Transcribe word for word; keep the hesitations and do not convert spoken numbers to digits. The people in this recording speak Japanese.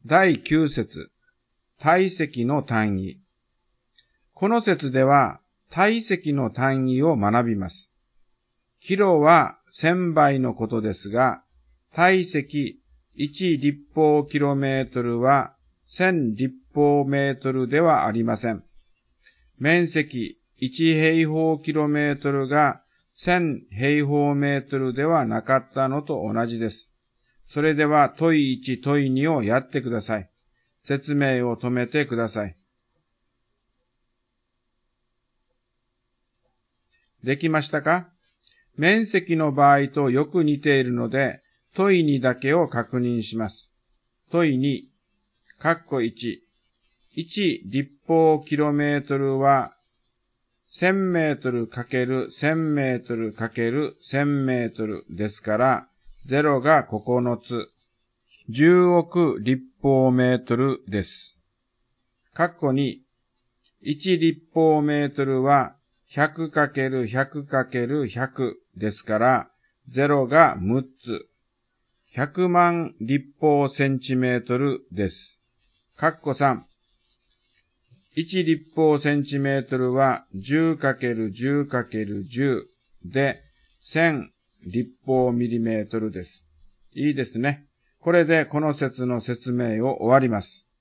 だいきゅう節、体積の単位。この節では体積の単位を学びます。キロは千倍のことですが、体積いち立方キロメートルは千立方メートルではありません。面積いち平方キロメートルが千平方メートルではなかったのと同じです。それでは問いいち問いにをやってください。説明を止めてください。できましたか？面積の場合とよく似ているので、問いにだけを確認します。問いに、括弧いち、いち立方キロメートルは、千メートルかける千メートルかける千メートルですから、ゼロがここのつ、じゅうおく立方メートルです。括弧に、いち立方メートルは、ひゃくかけるひゃくかけるひゃくですから、ゼロがむっつ、ひゃくまん立方センチメートルです。括弧さん、いち立方センチメートルは じゅうかけるじゅうかけるじゅう でせん立方ミリメートルです。いいですね。これでこの節の説明を終わります。